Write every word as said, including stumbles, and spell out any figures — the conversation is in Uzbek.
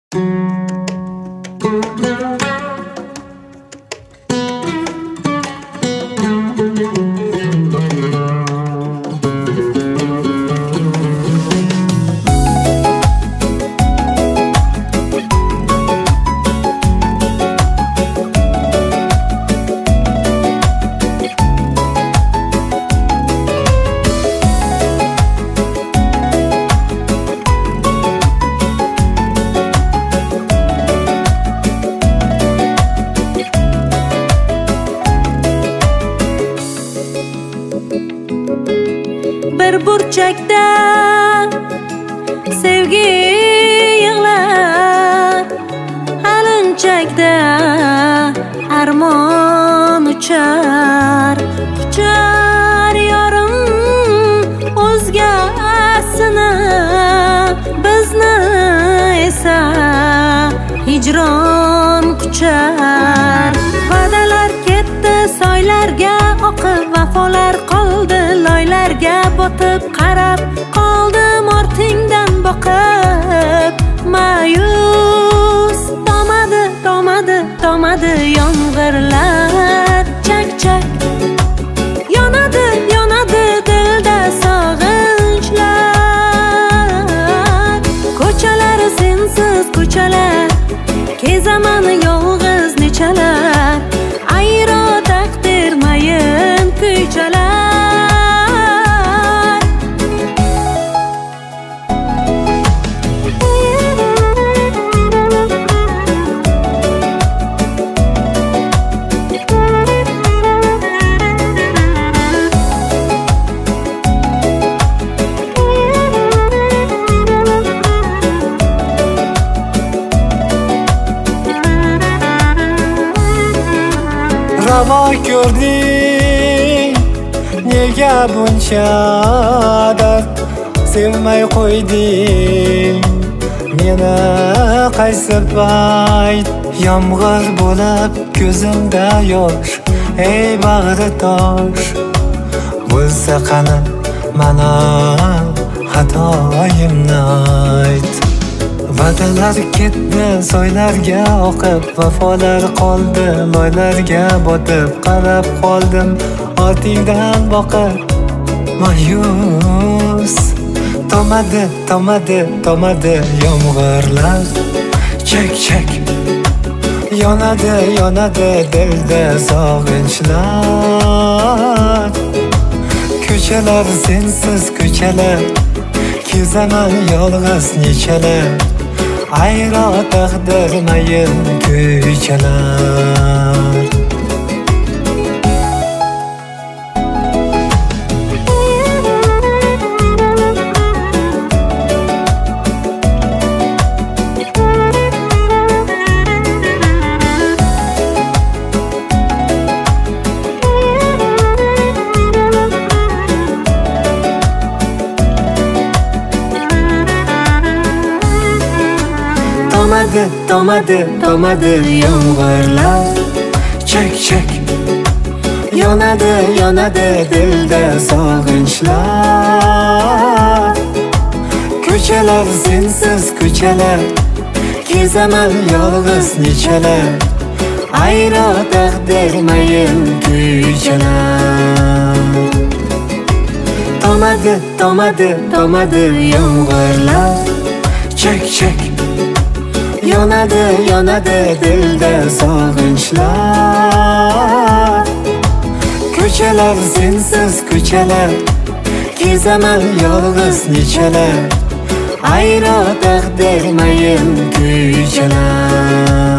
Bir burchakda sevgi yig'lar, halinchakda armon uchar. Uchar yorim o'zgasini, bizni esa hijron quchar. Va'dalar ketdi soylarga oqib, vafolar qoldi loylarga botib. Qarab qoldim ortingdan boqib, ma'yus tomadi, tomadi, tomadi yomg'irlar. Chak chak yonadi, yonadi dilda sog'inchlar. Ko'chalar sensiz ko'chalar, kezaman yolg'iz nechalar. Ayro taqdir mayin kuychalar. Ravo ko'rding, nega buncha dard sevmay qo'yding meni qaysi payt? Yomg'ir bo'lib ko'zimda yosh, ey bag'ri tosh. Bo'lsa qani mana xatoyimni ayt. Va'dalar ketdi soylarga oqib, vafolar qoldi loylarga botib. Qarab qoldim ortingdan boqib, ma'yus tomadi, tomadi, tomadi yomg'irlar. Chak chak yonadi, yonadi dilda sog'inchlar. Ko'chalar sensiz ko'chalar, kezaman yolg'iz nechalar. Ayro taqdir mayin kuychalar. Tomadi, tomadi, tomadi yomg'irlar. Chak chak yonadi, yonadi dilda sog'inchlar. Ko'chalar sensiz ko'chalar, kezaman yolg'iz nechalar. Ayro taqdir mayin kuychalar. Tomadi, tomadi, tomadi yomg'irlar. Chak chak yonadi, yonadi dilda sog'inchlar. Ko'chalar sensiz ko'chalar, kezaman yolg'iz nechalar. Ayro taqdir mayin kuychalar.